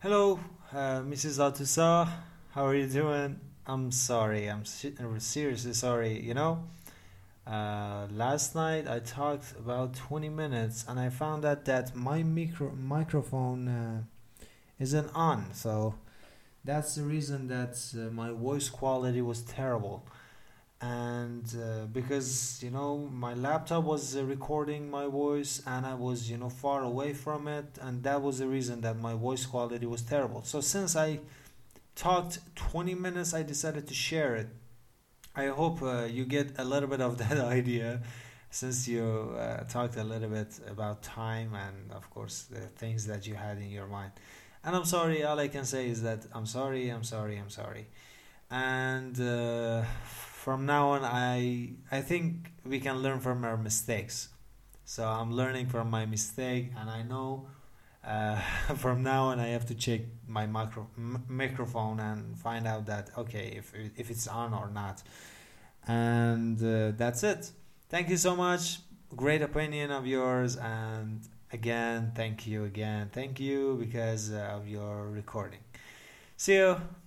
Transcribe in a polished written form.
Hello, Mrs. Atusa. How are you doing? I'm sorry. Seriously sorry. Last night I talked about 20 minutes and I found out that my microphone isn't on. So that's the reason that my voice quality was terrible. And because my laptop was recording my voice and I was far away from it, and that was the reason that my voice quality was terrible. So since I talked 20 minutes, I decided to share it. I hope you get a little bit of that idea, since you talked a little bit about time and of course the things that you had in your mind. And I'm sorry, all I can say is that I'm sorry, I'm sorry, I'm sorry. And from now on, I think we can learn from our mistakes. So I'm learning from my mistake, and I know uh, from now on I have to check my microphone and find out that okay, if it's on or not. And that's it. Thank you so much. Great opinion of yours, and again, thank you because of your recording. See you.